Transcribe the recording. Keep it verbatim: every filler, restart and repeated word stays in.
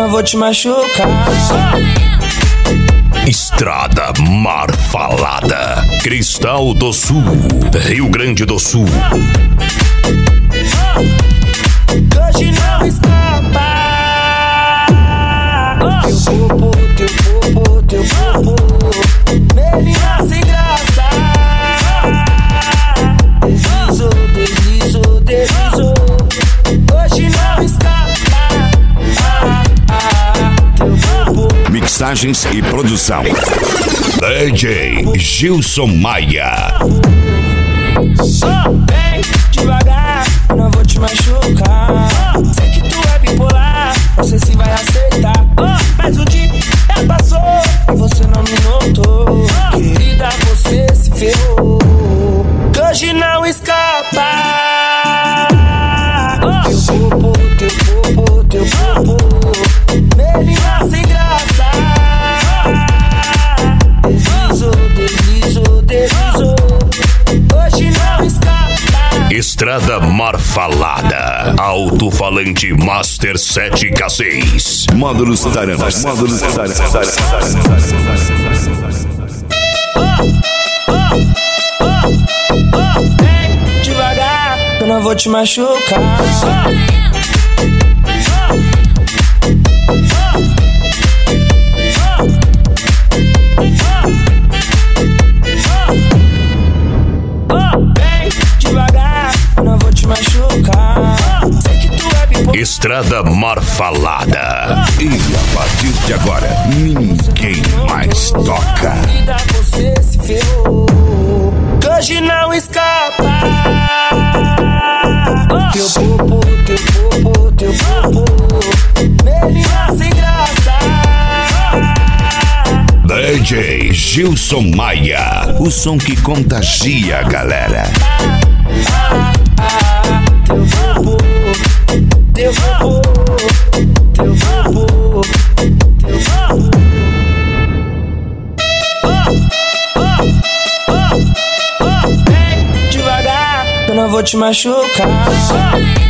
não vou te machucar. Estrada Marfalada, Cristal do Sul, Rio Grande do Sul. Hoje não escapa. Teu popo, teu popo, teu popo, menina sem graça. Deslizou, deslizou, deslizou. Hoje não escapa. Teu popo. Mixagens e produção D J Gilson Maia. Oh, bem devagar, eu não vou te machucar. Sei que tu é bipolar, não sei se vai aceitar. Oh, mas o dia já passou e você não me notou. Querida, você se ferrou. Hoje não escapa. Oh, teu popo, teu popo, teu popo, menina sem graça. Deslizou, deslizou, deslizou. Hoje não escapa. Estrada Marfalada, alto-falante Master sete K seis. Módulos Taranas, módulos Taranas. Oh, oh, oh, oh, vem devagar, eu não vou te machucar. Estrada Marfalada. E a partir de agora, ninguém mais toca. Você se ferrou. Hoje não escapa. Teu popo, teu popo, teu popo, menina sem graça. D J Gilson Maia, o som que contagia a galera. Teu popo, teu popo, teu popo, teu popo. Oh, oh, oh, oh, vem devagar, eu não vou te machucar.